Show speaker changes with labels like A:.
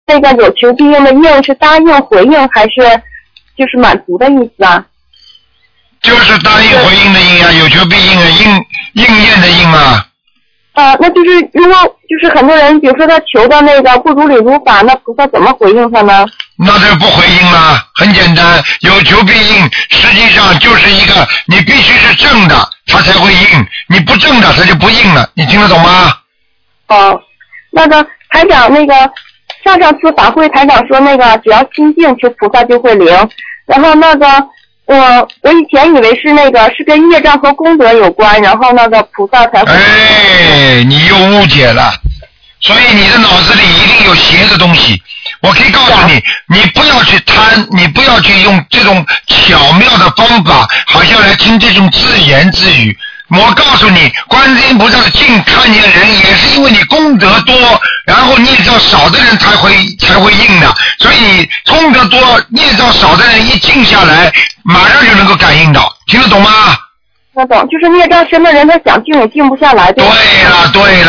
A: 那个有求必应的应是答应回应还是就是满足的意思啊？
B: 就是答应回应的应啊，有求必应的应验的应啊。
A: 那就是如果就是很多人，比如说他求的那个不如理如法，那菩萨怎么回应他呢？
B: 那就不回应了，很简单，有求必应，实际上就是一个你必须是正的，他才会应，你不正的他就不应了，你听得懂吗？
A: 那个台长，那个上次法会台长说那个只要心静求菩萨就会灵，然后那个我以前以为是那个是跟业障和功德有关，然后那个菩萨才会。
B: 你又误解了，所以你的脑子里一定有邪的东西。我可以告诉你，你不要去贪，你不要去用这种巧妙的方法，好像来听这种自言自语。我告诉你，观世音菩萨的近看见人，也是因为你功德多，然后孽障少的人才会应的。所以你功德多、孽障少的人一静下来，马上就能够感应到，听得懂吗？
A: 听得懂，就是孽障深的人，他想静也静不下来。对了。